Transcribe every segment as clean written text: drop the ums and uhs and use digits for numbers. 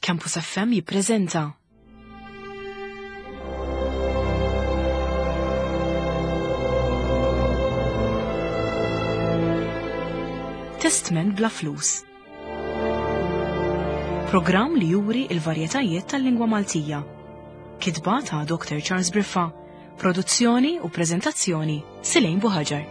Campus FM jippreżenta Testament bla flus. Programm li juri il-varjetajiet tal-lingwa Maltija. Kitba ta' Dr. Charles Briffa. Produzzjoni u preżentazzjoni Silejn Buħaġar.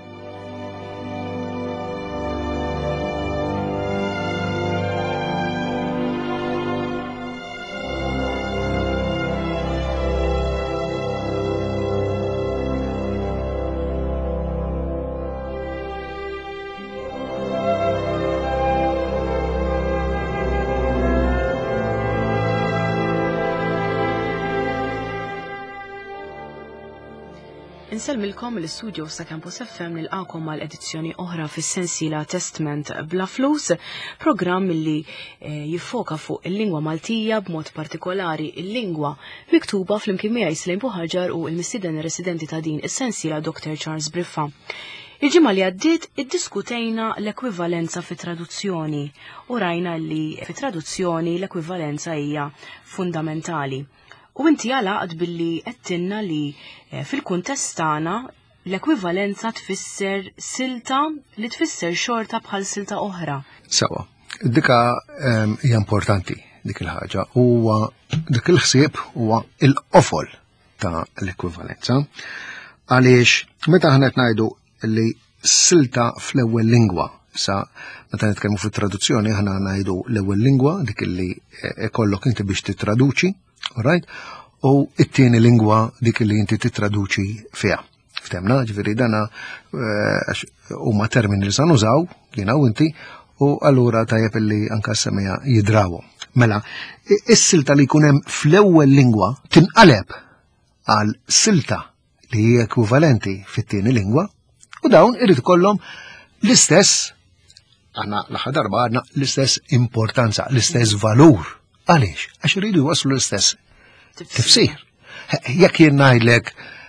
Inselmilkom l-studio sa' Campus FM nilqakom mal-edizzjoni oħra fis-sensiela Testament bla flus, programm li jiffoka fuq il-lingwa Maltija b'mod partikolari il-lingwa miktuba fl-imkien miegħi Silejn Buħaġar u l-mistieden residenti ta' din is-sensiela Dr. Charles Briffa. Il-ġimgħa li għaddiet iddiskutejna l-ekwivalenza fi traduzzjoni u rajna li fi traduzzjoni l-ekwivalenza hija fundamentali. U inti għalaqt billi għettinna li fil-kuntest tagħna l-ekwivalenza tfisser silta li tfisser xorta bħal silta oħra. Sawa, dika hija importanti dik il-ħaġa huwa dik il-ħsieb huwa l-qofol ta' l-ekwivalenza għaliex meta aħna qed ngħidu li silta fl-ewwel lingwa sa meta nitkellmu fit-traduzzjoni aħna ngħidu l-ewwel lingwa dik li ikollok inti biex titraduċi. Alright? U it-tieni lingwa dik li inti titraduċi fiha. Ftemna, ġifieri dana huma termini li sa nużaw jiena u inti u allura tajjeb li anke semmija jidrawu. Mela, is-silta li jkun hemm fl-ewwel lingwa tinqaleb għal silta li hija ekwivalenti fit-tieni lingwa u dawn irid ikollhom l-istess aħna l-aħħar darba għandna l-istess importanza, l-istess valur. Għaliex, għax iridu jwaslu l-istess tifsir. Jekk jien ngħidlek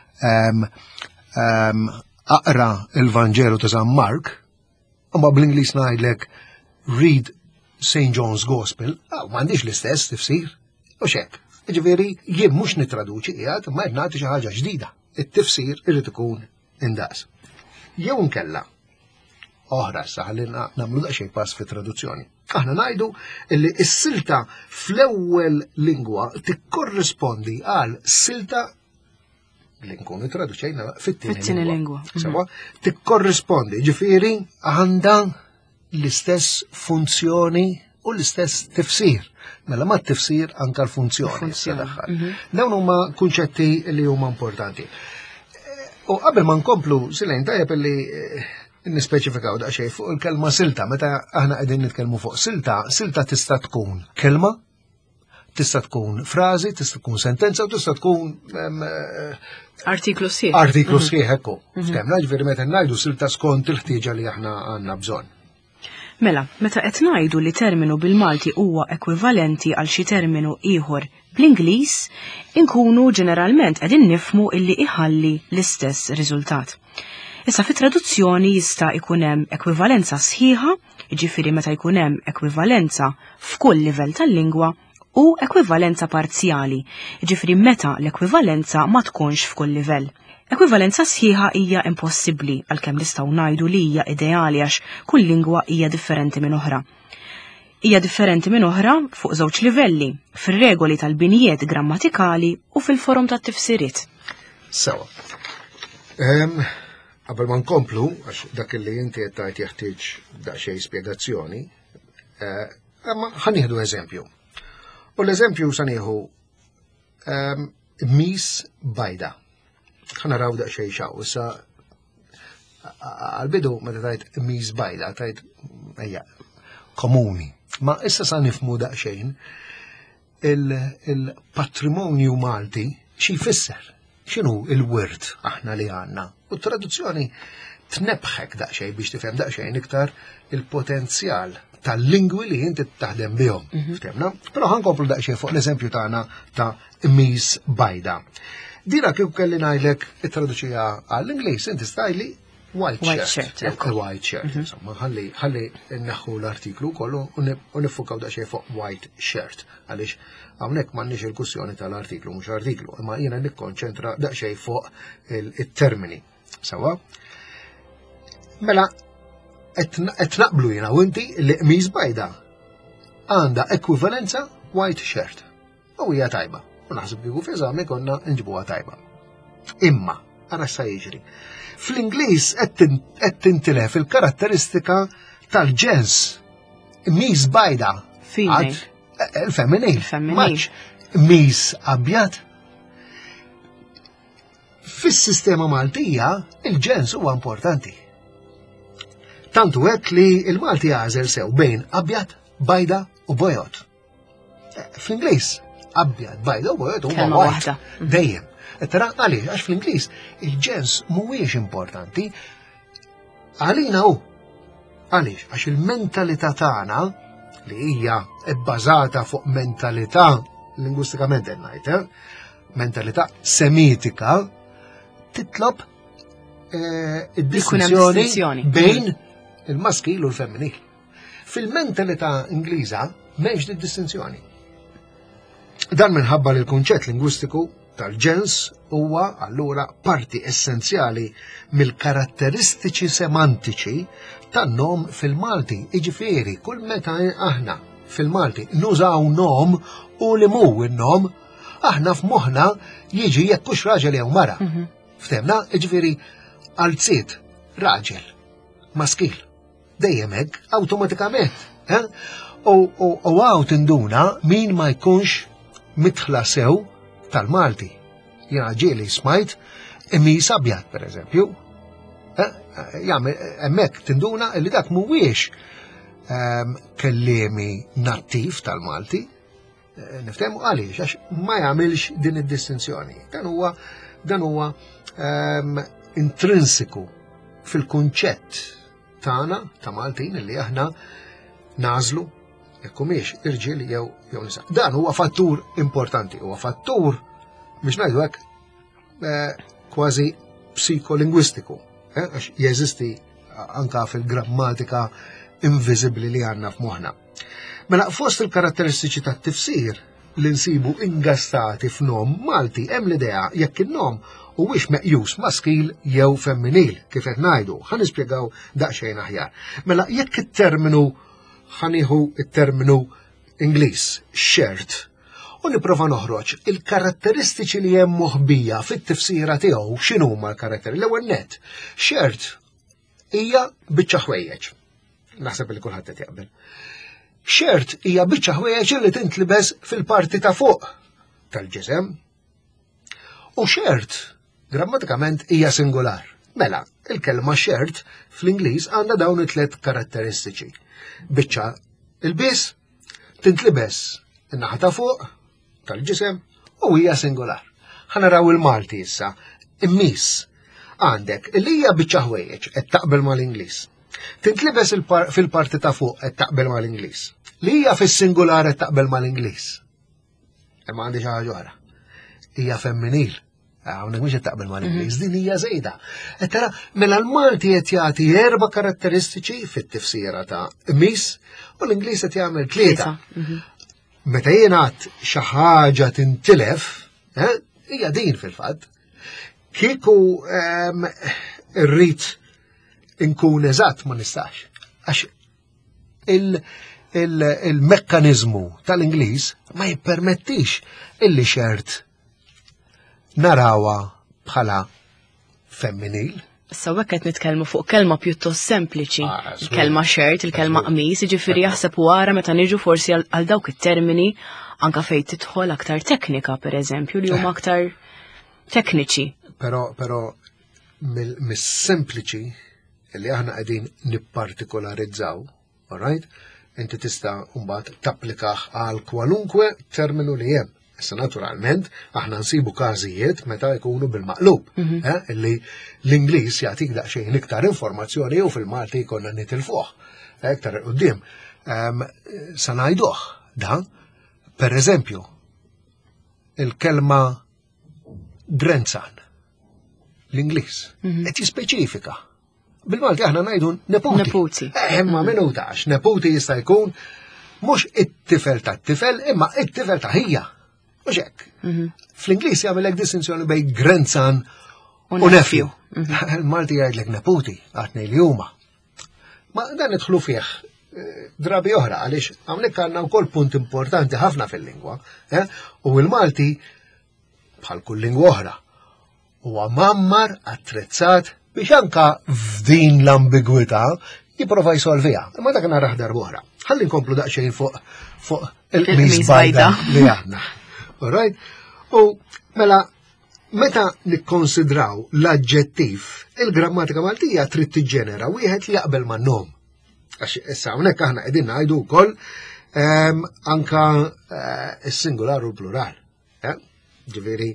aqra il-Vanġelu ta' San Mark, imma bl-Ingliż ngħidlek read St. John's Gospel, m'għandix l-istess tifsir. U x'hekk. Jiġifieri jien mhux nittraduċi qiegħed imma qed nagħti xi ħaġa ġdida. It-tifsir irid ikun indaqs. Jew inkella oħra saħli nagħmlu daqsxejn pass fit-traduzzjoni. Aħna ngħidu li s-silta fl-ewwel lingwa tikkorrispondi għal silta li nkunu traduċejna fit-tieni lingwa. Sewa, tikkorrispondi, ġifieri għandha l-istess funzjoni u l-istess tifsir. Mela ma t-tifsir anke l-funzjoni. Dawn huma kunċetti li huma importanti. U qabel ma nkomplu Silejn tajjeb li nispeċifikaw daqsxejn fuq il-kelma silta, meta aħna qegħdin nitkellmu fuq silta, silta tista' tkun kelma, tista' tkun frażi, tista' tkun sentenza u tista' tkun artiklu sħiħ. Artiklu sħiħ hekk. Ftemna ġifieri meta ngħidu silta skont il-ħtieġa li aħna għandna bżonn. Mela, meta qed ngħidu li terminu bil-Malti huwa ekwivalenti għal xi terminu ieħor bl-Ingliż, inkunu ġeneralment qegħdin nifhmu illi iħalli l-istess riżultat. Issa fit traduzzjoni jista' jkun hemm ekwivalenza sħiħa, jiġifieri meta jkun hemm ekwivalenza f'kull livell tal-lingwa u ekwivalenza parzjali, jiġifieri meta l-ekwivalenza ma tkunx f'kull livell. Ekwivalenza sħiħa hija impossibbli għalkemm nistgħu ngħidu li hija ideali għax kull lingwa hija differenti minn oħra. Hija differenti minn oħra fuq żewġ livelli, fir-regoli tal-binijiet grammatikali u fil-forom tat-tifsiriet. Sewa. Qabel ma nkomplu, għax dak li inti qed tgħid jeħtieġ daqsxejn spjegazzjoni, ħanieħdu eżempju. U l-eżempju sa nieħu mis bajda. Ħanaraw daqsxejn xaw, issa għal-bidu meta tgħid mis bajda, tgħid ejja komuni. Ma issa sa nifhmu daqsxejn il-patrimonju Malti xi jfisser. X'inhu il-wirt aħna li għandna. U t-traduzzjoni tnebħek daqsxejn biex tifhem daqsxejn iktar il-potenzjal tal-lingwi li inti taħdem bihom. Ftemna? Però ħankomplu daqsxejn fuq l-eżempju tagħna ta' mis bajda. Dira kif kelli ngħidlek it-traduċija għall-Ingliż inti stajli white shirt. ekku. White shirt, insomma, ħalli naħħu l-artiklu kollu u nifukaw daqsxejn fuq white shirt. Għaliex hawnhekk m'għandniex il-kussjoni tal-artiklu mhux artiklu, imma jiena nikkonċentra daqsxejn fuq it-termini. Sawa? Mela qed naqblu jiena u inti li qmiż bajda għandha ekwivalenza white shirt. U hija tajba. U naħseb kieku f'eżami konna nġibuha tajba. Imma, ara sa jiġri. Fl-Ingliż qed tintilef il-karatteristika tal-ġens. Miż bajda. Female. Il-femminil. Il-femminil. Miż abjad. Fis-sistema Maltija, il-ġens huwa importanti. Tantu hekk li il-Malti għażel sew bejn abjad, bajda u bojot. Fl-Ingliż, abjad, bajda u bojot huma waħda. Dejjem. Tara għaliex, għax fl-Ingliż il-ġens mhuwiex importanti. Għalina hu. Għaliex, għax il-mentalità tagħna li hija bbażata fuq mentalità lingwistikament qed ngħid, mentalità semitika titlob id-distinzjoni bejn il-maskil u l-femminil. Fil-mentalità Ingliża m'hemmx distinzjoni. Dan minħabba li l-kunċett lingwistiku tal-ġens huwa allura parti essenzjali mill-karatteristiċi semantiċi tan-nom fil-Malti. Jiġifieri kull meta aħna fil-Malti nużaw nom u li mu n-nom, aħna f'moħħna jiġi jekk hux raġel jew mara. Ftemna, jiġifieri għalziet raġel, maskil, dejjem hekk awtomatikament. U għaw tinduna min ma jkunx mitħla sew tal-Malti. Jena ġieli smajt imis abjad, per eżempju. Emmek tinduna li dak mhuwiex kellimi nattiv tal-Malti. Niftehmu għaliex, għax ma jagħmilx din id-distinzjoni. Dan huwa intrinsiku fil-kunċett tagħna ta' Maltin li aħna nażlu jekk humiex irġiel jew nisa. Dan huwa fattur importanti, huwa fattur biex ngħidu hekk kważi psikolingwistiku, għax jeżisti anka fil-grammatika inviżibbli li għandna f'moħħna. Mela fost il-karatteristiċi tat-tifsir li nsibu ingastati f'nom Malti hemm l-idea jekk in-nom huwiex meqjus maskil jew femminil kif qed ngħidu. Ħa nispjegaw daqsxejn aħjar. Mela jekk it-terminu ħanieħu it-terminu Ingliż shirt u nipprova noħroġ il-karatteristiċi li hemm moħbija fit-tifsira tiegħu x'inhuma l-karatteri. L-ewwel nett, shirt hija biċċa ħwejjeġ. Naħseb li kulħadd qed jaqbel. Shirt hija biċċa ħwejjeġ li tintlibes fil-parti ta' fuq tal-ġisem. U shirt grammatikament hija singular. Mela, il-kelma shirt fl-Ingliż għandha dawn it-tliet karatteristiċi. Biċċa il-biss tintlibes in-naħa ta' fuq tal-ġisem u hija singular. Ħanaraw il-Malti issa. Immis għandek li hija biċċa ħwejjeġ qed taqbel mal-Ingliż. Tintlibes fil-parti ta' fuq qed taqbel mal-Ingliż. Li hija fis-singular qed taqbel mal-Ingliż. Imma għandi xi ħaġa oħra. Hija femminil. Hawnhekk mhux qed taqbel mal-Ingliż, din hija żejda. Tara, mela l-Malti qed jagħti 4 karatteristiċi fit-tifsira ta' immis u l-Ingliż qed jagħmel 3. Meta jingħad xi ħaġa tintilef, hija din fil-fatt. Kieku rrid inkun eżatt ma nistax. Għax il-mekkaniżmu tal-Ingliż ma jippermettix illi xert narawa bħala femminil. Sawek qed nitkellmu fuq kelma pjuttost sempliċi. Il-kelma shirt, il-kelma qmis, jiġifieri jaħseb wara meta niġu forsi għal dawk it-termini anke fejn tidħol aktar teknika pereżempju li huma aktar tekniċi. Però mis-sempliċi li aħna qegħdin nippartikolarizzaw, all right? Inti tista' mbagħad tapplikah għal kwalunkwe terminu li hemm. Issa naturalment aħna nsibu każijiet meta jkunu bil-maqlub, illi l-Ingliż jagħtik daqsxejn iktar informazzjoni u fil-Malti jkollna nitilfuh. Iktar quddiem. Sa ngħiduh dan, pereżempju, il-kelma grandson, l-Ingliż, qed jispeċifika. bil-Malti aħna ngħidu neputi. Neputi. Imma minutax, neputi jista' jkun mhux it-tifel tat-tifel, imma it-tifel ta' ħija. Mhux hekk. Fl-Ingliż jagħmel hekk distinzjoni bejn grandson u nephew. Il-Malti jgħidlek neputi, għatnej li huma. Ma dan idħlu fih drabi oħra, għaliex hawnhekk għandna wkoll punt importanti ħafna fil-lingwa, u l-Malti bħal kull lingwa oħra huwa mammar attrezzat biex anka f'din l-ambigwità jipprova jsolvija. Imma dak naraħ darba oħra. Ħalli nkomplu daqsxejn fuq il-qmis bajda li għandna. Alright? U mela meta nikkonsidraw l-aġġettiv, il-grammatika Maltija trid tiġġenera wieħed li jaqbel man-nom. Għax issa hawnhekk aħna qegħdin ngħidu wkoll anka s-singular u l-plural. Ġifieri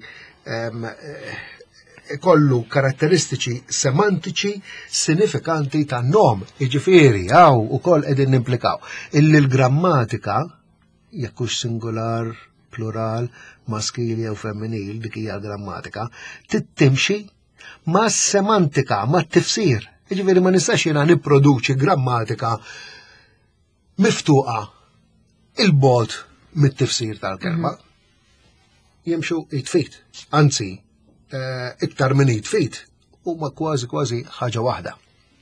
kollu karatteristiċi semantiċi sinifikanti ta' nom, ġifieri hawn ukoll qegħdin nimplikaw. Illi l-grammatika jekk hux singular, plural, maskili jew femminil, dik hija l-grammatika, tittimxi ma' semantika, ma' tifsir. Ġifieri ma nistax jiena nipproduċi grammatika miftuqa il-bot mit-tifsir tal-kelma. Jimxu it-fit, anzi, iktar minn it-fit, huma kważi ħaġa waħda.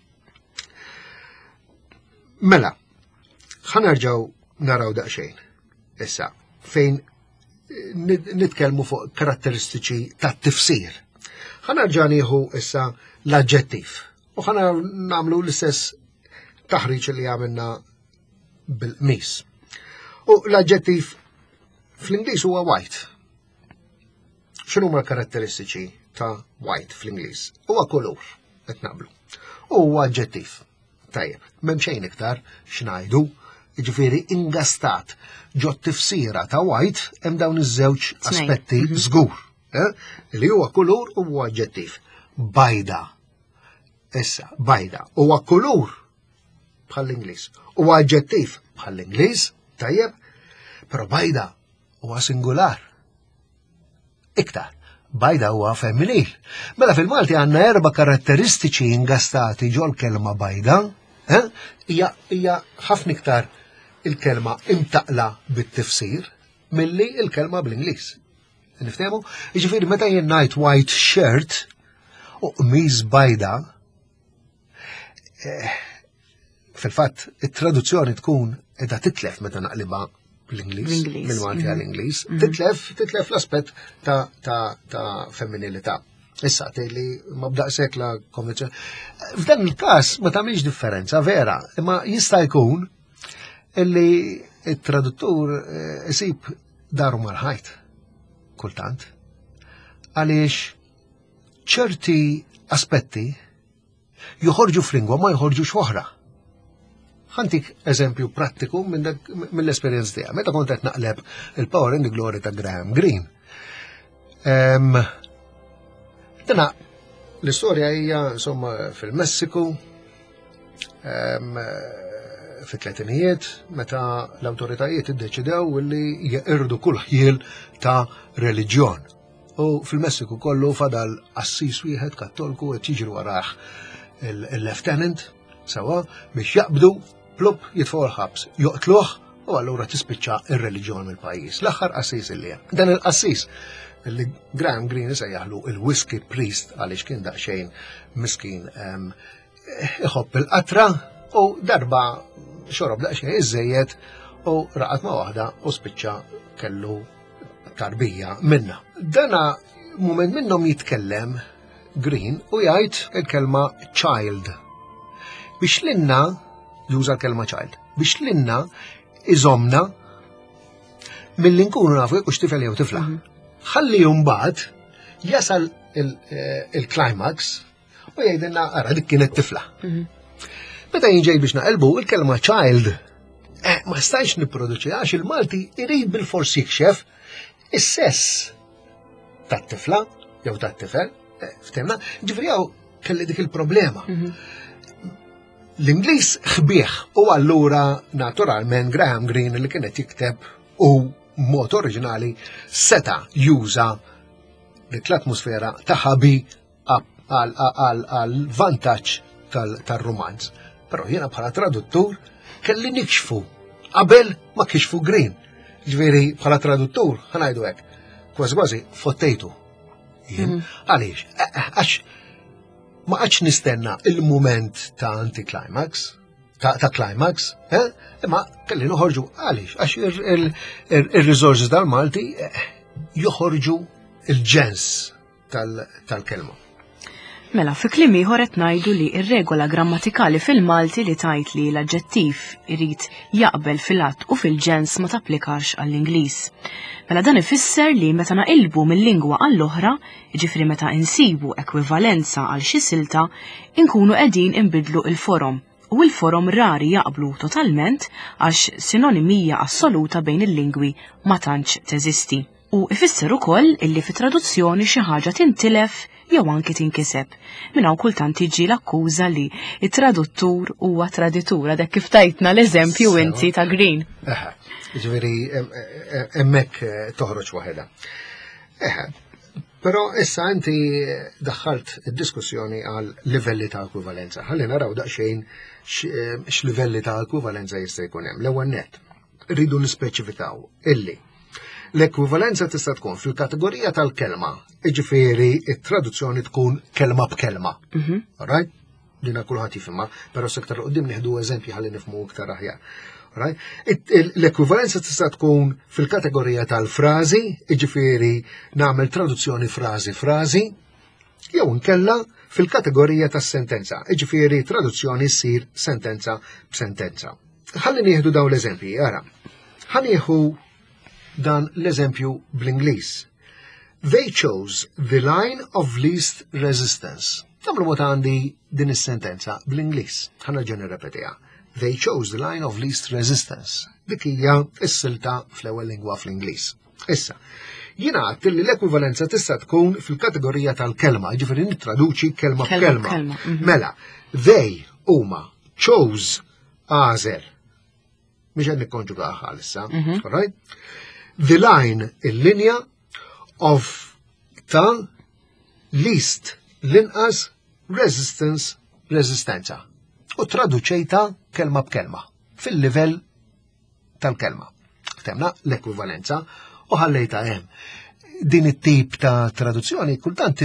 Mela, ħanerġgħu naraw daqsxejn. Issa, fejn nitkellmu fuq karatteristiċi tat-tifsir. Ħanerġa' nieħu issa l-aġġettiv. U ħana nagħmlu l-istess taħriġ li għamilna bil-qmis. U l-aġġettiv fl-Ingliż huwa white. X'inhuma l-karatteristiċi ta' white fl-Ingliż? Huwa kulur qed naqblu. U huwa aġġettiv. Tajjeb, m'hemm xejn iktar x'ngħidu, jiġifieri ingastat ġo tifsira ta' white hemm dawn iż-żewġ aspetti żgur. Li huwa kulur u huwa aġġettiv. Bajda. Issa, bajda. Huwa kulur bħall-Ingliż. Huwa aġġettiv bħall-Ingliż, tajjeb, però bajda huwa singular. Iktar, bajda huwa femminil. Mela fil-Malti għandna 4 karatteristiċi ingastati ġol kelma bajda, hija ħafna iktar il-kelma imtaqla bit-tifsir milli il-kelma bl-Ingliż. Niftehmu? Jiġifieri meta jien ngħid white shirt u qmiż bajda, fil-fatt it-traduzzjoni tkun qiegħda titlef meta naqlibha bl-Ingliż, mill-Malti għall-Ingliż, titlef l-aspett ta' femminilità. Issa tgħidli ma b'daqshekk la konvenzjoni. F'dan il-każ ma tagħmilx differenza vera, imma jista' jkun illi it-traduttur isib daru mal-ħajt kultant għaliex ċerti aspetti joħorġu f'lingwa ma joħorġux f'oħra. Ħantik eżempju prattiku mill-esperjenza tiegħek. Meta kont qed naqleb il-Power and the Glory ta' Graham Greene. Dana l-istorja hija insomma fil-Messiku fit-tletinijiet meta l-awtoritajiet iddeċidew illi jeqirdu kull ħjiel ta' reliġjon. U fil-Messiku kollu fadal assis wieħed kattolku qed jiġri warah il-lieutenant sewa biex jaqbdu plub jitfgħu l-ħabs, joqtluh u allura tispiċċa ir-reliġjon mill-pajjiż. L-aħħar qassis illi hemm. Dan il-qassis li Graham Greene isejjaħlu il-whiskey priest għaliex kien daqsxejn miskin iħobb il-qatra u darba xorob daqsxejn iżejjed u raqat ma' waħda u spiċċa kellu tarbija minna. Dana mument minnhom jitkellem Greene u jgħid il-kelma child. Biex l-inna juża l-kelma child. Biex l-inna iżomna mill-li nkunu nafu jekk hux tifel jew tifla. Ħalli mbagħad jasal il-climax u jgħidilna ara dik kienet tifla. Meta jinġej biex naqelbu il-kelma child ma stajx nipproduċi għax il-Malti irid bil-fors jikxef is-sess tat-tifla jew tat-tifel, ftemna, ġifri hawn kelli dik il-problema. L-Ingliż ħbieħ u allura naturalment Graham Greene li kienet jikteb u mod oriġinali seta juża dik l-atmosfera ta' ħabi għal vantaġġ tal-romanz. Però jiena bħala traduttur kelli nikxfu qabel ma kixfu Green. Ġifieri bħala traduttur ħanajdu hekk. Kważi fottejtu. Jien għaliex? Għax ma għadx nistenna il-mument ta' anti-climax, ta' climax, imma kelli noħorġu għaliex, għax il-resources tal-Malti joħorġu il-ġens tal-kelma. Mela, fi kliem ieħor qed ngħidu li r-regola grammatikali fil-Malti li tajt li l-aġġettiv irid jaqbel fil-att u fil-ġens ma tapplikax għall-Ingliż. Mela dan ifisser li meta naqilbu mill-lingwa għall-oħra, jiġifieri meta insibu ekwivalenza għal xi silta, inkunu qegħdin inbidlu il-forom u l-forom rari jaqblu totalment għax sinonimija assoluta bejn il-lingwi ma tantx teżisti. U ifisser ukoll illi fi traduzzjoni xi ħaġa tintilef jew anke tinkiseb. Minn hawn kultant tiġi l-akkuża li t-traduttur huwa traditura dak kif tajtna l-eżempju inti ta' Green. Ġifieri hemmhekk toħroġ waħedha. Però issa inti daħħalt id-diskussjoni għal livelli ta' ekwivalenza. Ħalli naraw daqsxejn x'livelli ta' ekwivalenza jista' jkun hemm. L-ewwel nett rridu nispeċifikaw illi l-ekwivalenza tista' tkun fil-kategorija tal-kelma, jiġifieri it-traduzzjoni tkun kelma b'kelma. Alright? Dina kulħadd jifhimha, però sektar qudiem nieħdu eżempji ħalli nifhmu iktar aħjar. L-ekwivalenza tista' tkun fil-kategorija tal-frażi, jiġifieri nagħmel traduzzjoni frażi, jew inkella fil-kategorija tas-sentenza, jiġifieri traduzzjoni ssir sentenza b'sentenza. Ħalli nieħdu dawn l-eżempji, ara. Ħanieħu dan l-eżempju bl-Ingliż. They chose the line of least resistance. Tamlu mot għandi din is-sentenza bl-Ingliż. Ħanerġa' nirrepetiha. They chose the line of least resistance. Dik hija s-silta fl-ewwel lingwa fl-Ingliż. Issa, jiena għadt li l-ekwivalenza tista' tkun fil-kategorija tal-kelma, jiġifieri nittraduċi kelma b'kelma. Mela, they huma chose għażel. Mhix qed nikkonġugaha issa, alright? The line, il-linja of ta' least l-inqas resistance, resistenza. U traduċejta kelma b'kelma fil-livell tal-kelma. Ftemna l-ekwivalenza u ħallejta hemm. Din it-tip ta' traduzzjoni kultant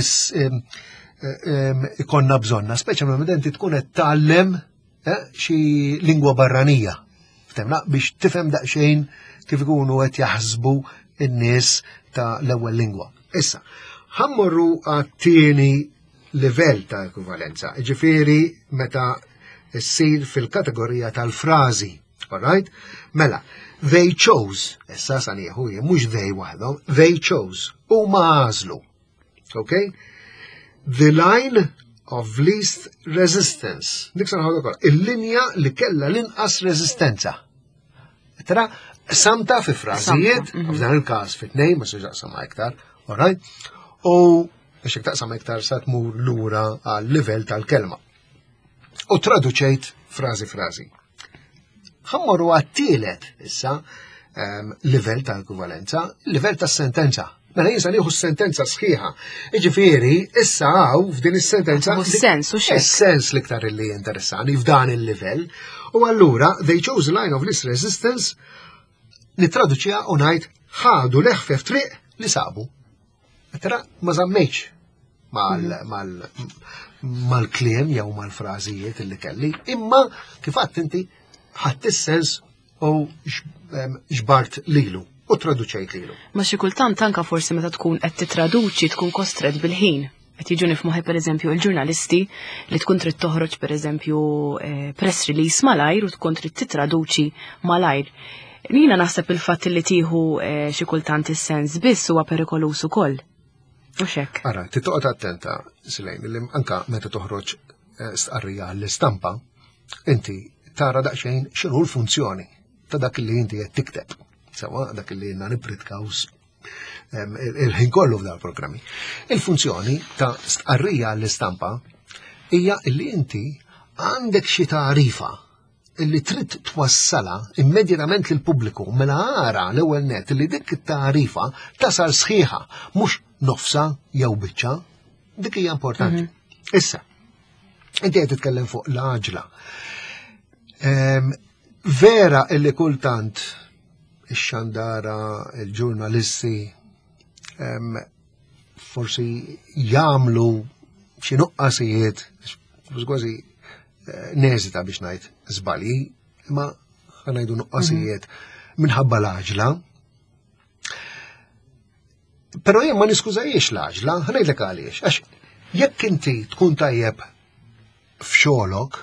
ikonna bżonna, speċjalment tkun qed tgħallem xi lingwa barranija. Ftemna biex tifhem daqsxejn kif ikunu qed jaħsbu n-nies ta' l-ewwel lingwa. Issa, ħammorru għat-tieni livell ta' ekwivalenza, ġifieri meta ssir fil-kategorija tal-frażi, alright? Mela, they chose, issa sa nieħu mhux they waħdhom, they chose, huma għażlu. Okay? The line of least resistance. Dik sa naħdu wkoll, il-linja li kellha l-inqas resistenza. Tara, samta fi frażijiet, f'dan il-każ fit-tnejn ma se jaqsam iktar, alright? U biex taqsam iktar sa tmur lura għal livell tal-kelma. U traduċejt frażi. Ħammorru għat-tielet issa livell tal-ekwivalenza, livell tas-sentenza. Mela jinsa nieħu s-sentenza sħiħa. Jiġifieri issa hawn f'din is-sentenza is-sens l-iktar li interessani f'dan il-livell. U allura they chose a line of least resistance nittraduċiha u ngħid ħadu leħfef triq li sabu. Tara ma żammejtx mal-kliem jew mal-frażijiet li kelli, imma kif għadt inti ħadd is-sens u xbart lilu u traduċejt lilu. Ma xi kultant anke forsi meta tkun qed titraduċi tkun kostret bil-ħin. Qed jiġu nifhmuha pereżempju il-ġurnalisti li tkun trid toħroġ pereżempju press release malajr u tkun trid titraduċi malajr. Nina naħseb il-fatt li tieħu xi kultant is-sens biss huwa perikolus ukoll. U xek. Ara, titoqgħod attenta, Silejn, li anke meta toħroġ stqarrija l-istampa, inti tara daqsxejn x'inhu l-funzjoni ta' dak li inti qed tikteb. Sewa dak li jenna nipritkaw il-ħin kollu f'dal programmi. Il-funzjoni ta' stqarrija l-istampa hija li inti għandek xi tarifa illi trid twassala immedjatament lill-pubbliku mela ara l-ewwel net li dik it-tarifa tasal sħiħa mhux nofsa jew biċċa, dik hija importanti. Issa, Inti qed titkellem fuq l-għaġla. Vera illi kultant ix-xandara, il-ġurnalisti forsi jagħmlu xi nuqqasijiet, kważi neżita biex ngħid żbalji, imma ħanajdu nuqqasijiet minħabba l-għaġla. Però jien ma niskużajiex l-għaġla, ħanajdlek għaliex, għax jekk inti tkun tajjeb f'xogħolok,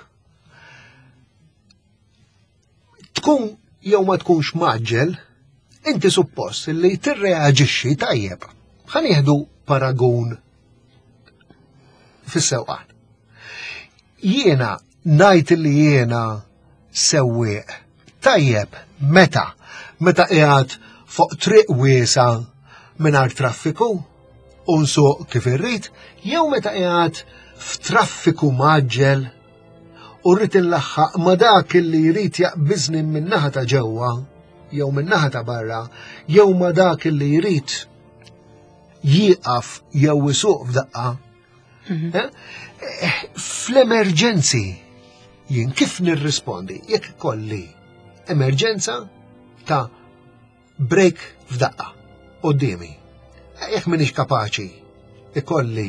tkun jew ma tkunx maġġel, inti suppost li tirreaġixxi tajjeb. Ħanieħdu paragun fis-sewqan. Jiena ngħid li jiena sewwieq tajjeb meta qiegħed fuq triq wiesa mingħajr traffiku u nsuq kif irrid, jew meta qiegħed f'traffiku maġġel u rrid inlaħħaq ma dak li jrid jaqbiżni min-naħa ta' ġewwa jew min-naħa ta' barra, jew ma dak li jrid jieqaf jew isuq f'daqqa. Fl-emerġenzi jien kif nirrispondi jekk kolli emerġenza ta' break f'daqqa qudiemi. Jekk m'iniex kapaċi ikolli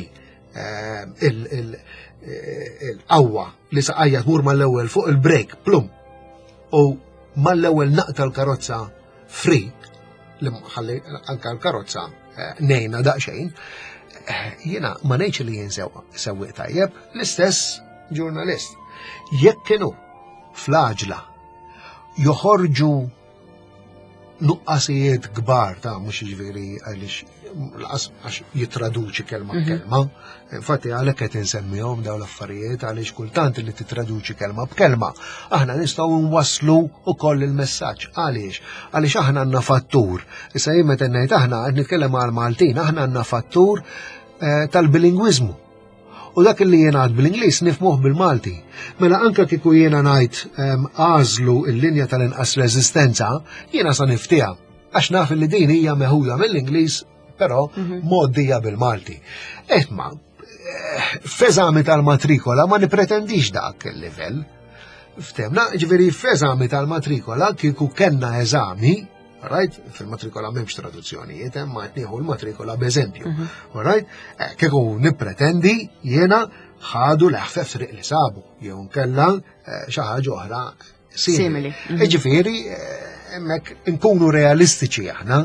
il-qawwa li saqajja tmur mal-ewwel fuq il-break plum u mal-ewwel naqta l-karozza free li ħalli anke l-karozza nejna daqsxejn, jiena ma ngħidx li jien sewwieq tajjeb, l-istess ġurnalist. Jekk kienu fl-għaġla joħorġu nuqqasijiet kbar ta' mhux jiġifieri għax jitraduċi kelma b'kelma. Infatti għalhekk qed insemmihom dawn l-affarijiet għaliex kultant li titraduċi kelma b'kelma. Aħna nistgħu nwasslu wkoll il-messaġġ. Għaliex aħna għandna fattur. Issa jien meta ngħid aħna qed nitkellem għal Maltin, aħna għandna fattur tal-bilingwiżmu. U dak li jiena għad bil-Ingliż nifhmuh bil-Malti. Mela anke kieku jiena ngħid għażlu l-linja tal-inqas reżistenza, jiena sa niftiha għax naf li din hija meħuda mill-Ingliż però moddija bil-Malti. Imma f'eżami tal-matrikola ma nipretendix dak il-livell. Ftemna, ġifieri f'eżami tal-matrikola kieku kellna eżami, right? Fil-matrikola m'hemmx traduzzjonijiet, ma qed nieħu l-matrikola b'eżempju. Right? Kieku nippretendi jiena ħadu l-ħfef triq li sabu, jew nkella xi ħaġa oħra simili. Ġifieri hemmhekk inkunu realistiċi aħna.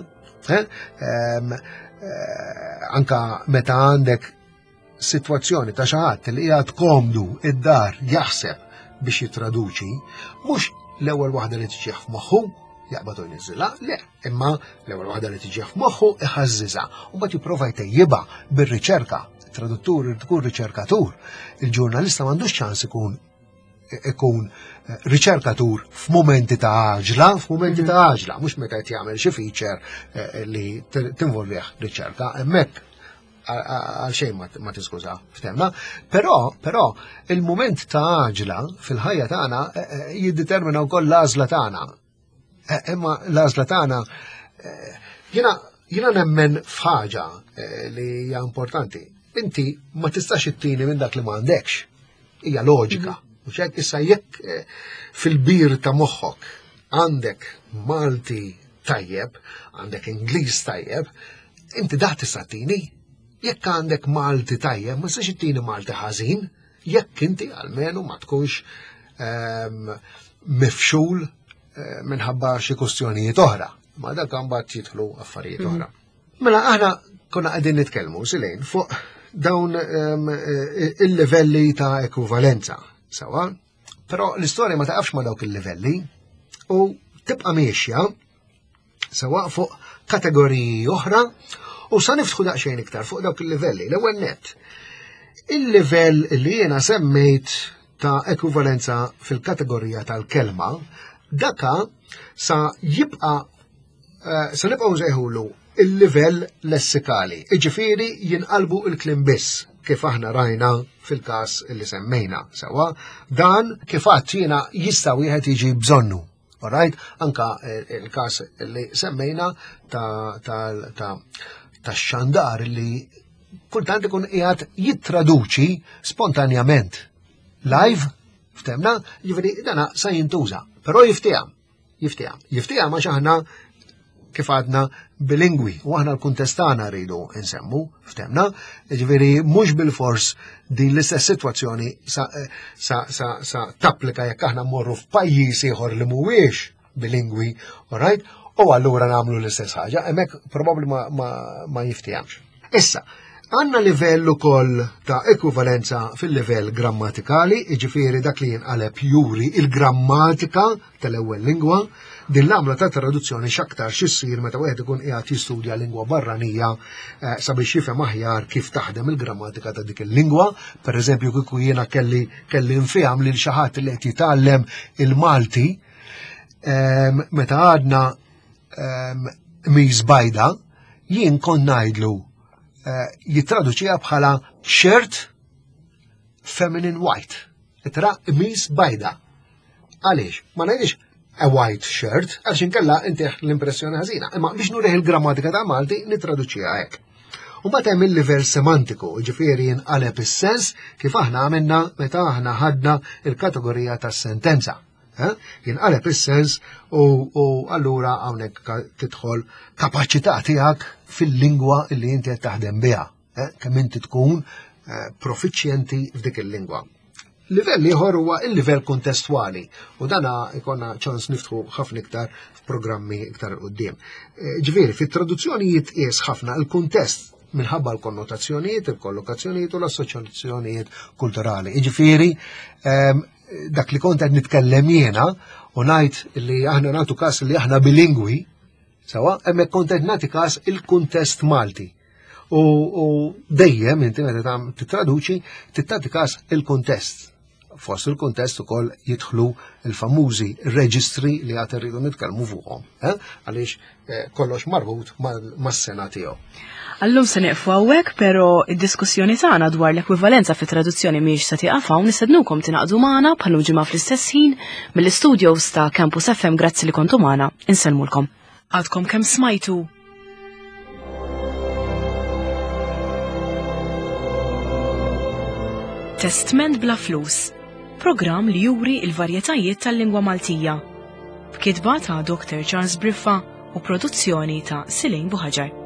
Anka meta għandek sitwazzjoni ta' xi ħadd li qiegħed komdu id-dar jaħseb biex jitraduċi, mhux l-ewwel waħda li tiġih f'moħħu jaqbad u jniżilha, le, imma l-ewwel waħda li tiġih f'moħħu iħażżiżha u mbagħad jipprova jtejjibha bir-riċerka. Traduttur tkun riċerkatur. Il-ġurnalista m'għandux ċans ikun riċerkatur f'momenti ta' għaġla, mhux meta qed jagħmel xi feature li tinvolvih riċerka, hemmhekk għal xejn ma tiskuża f'temna. Però il-mument ta' għaġla fil-ħajja tagħna jiddetermina wkoll l-għażla tagħna. Imma l-għażla tagħna jiena nemmen f'ħaġa li hija importanti. Inti ma tistax ittini minn dak li m'għandekx. Hija loġika. Mhux hekk issa jekk fil-bir ta' moħħok għandek Malti tajjeb, għandek Ingliż tajjeb, inti dak tista' tini. Jekk għandek Malti tajjeb, ma tistax ittini Malti ħażin, jekk inti almenu ma tkunx mifxul minħabba xi kwistjonijiet oħra. Ma dak mbagħad jidħlu affarijiet oħra. Mela aħna konna qegħdin nitkellmu silejn fuq dawn il-livelli ta' ekwivalenza. Sawa? Però l-istorja ma taqafx ma' dawk il-livelli u tibqa' mexja sawa fuq kategoriji oħra u sa niftħu daqsxejn iktar fuq dawk il-livelli. L-ewwel nett. Il-livell li jiena semmejt ta' ekwivalenza fil-kategorija tal-kelma daka sa nibqgħu nżejħulu il-livell lessikali. Iġifieri jinqalbu il-kliem biss kif aħna rajna fil-każ li semmejna. Sewa dan kif għadd jiena jista' wieħed jiġi bżonnu. Alright? Anka il-każ li semmejna tax-xandar li kultant ikun qiegħed jittraduċi spontanjament. live, ftemna, ġifieri dana sa jintuża, però jifteham. Jifteham għax aħna kif għadna bilingwi u aħna l-kuntestana rridu nsemmu, ftemna, ġifieri mhux bil-fors din l-istess sitwazzjoni sa tapplika jekk aħna mmorru f'pajjiż ieħor li mhuwiex bilingwi, all right? U allura nagħmlu l-istess ħaġa, hemmhekk probabbli ma jiftihamx. Issa, għandna livell ukoll ta' ekwivalenza fil-livell grammatikali, jiġifieri dak li jinqaleb juri il-grammatika tal-ewwel lingwa, din l-għamla ta' traduzzjoni x'aktar x'issir meta wieħed ikun qiegħed jistudja lingwa barranija sabiex jifhem aħjar kif taħdem il-grammatika ta' dik il-lingwa. Pereżempju kieku jiena kelli nfiham lil xi ħadd li qed jitgħallem il-Malti meta għadna Miss Bajda, jien kon ngħidlu jitraduċiha bħala shirt feminine white. Itra Miss Bajda. Għaliex? Ma ngħidix a white shirt, għax inkella intiħ l-impressjoni ħażina. Imma biex nurih il-grammatika ta' Malti nitraduċiha hekk. U mbagħad hemm il-livell semantiku, ġifieri jinqaleb is-sens kif aħna għamilna meta aħna ħadna il-kategorija tas-sentenza. Jinqaleb is-sens u allura hawnhekk tidħol kapaċità tiegħek fil-lingwa li inti qed taħdem biha, kemm inti tkun profiċjenti f'dik il-lingwa. Livell ieħor huwa il-livell kontestwali u dana ikonna ċans niftħu ħafna iktar f'programmi iktar quddiem. Ġifieri fit-traduzzjoni jitqies ħafna il-kuntest minħabba l-konnotazzjonijiet, il-kollokazzjonijiet u l-assoċjazzjonijiet kulturali. Ġifieri dak li kont qed nitkellem jiena u ngħid li aħna nagħtu każ li aħna bilingwi, sewa hemmhekk kont qed nagħti każ il-kuntest Malti. U dejjem inti meta titraduċi tagħti każ il-kuntest. Fost il-kuntest ukoll jidħlu il-famużi reġistri li għad irridu nitkellmu fuqhom, għaliex kollox marbut mas-sena tiegħu. Allum se neqfu hawnhekk, però id-diskussjoni tagħna dwar l-ekwivalenza fit-traduzzjoni mhijiex se tieqaf hawn nistednukom tingħaqdu magħna bħallu ġimgħa fl-istess ħin mill-istudios ta' Campus FM grazzi li kontu magħna, insellmulkom. Għadkom kemm smajtu Testament bla flus, programm li juri il-varjetajiet tal-lingwa Maltija, b'kitba ta' Dr. Charles Briffa u produzzjoni ta' Silejn Buħaġar.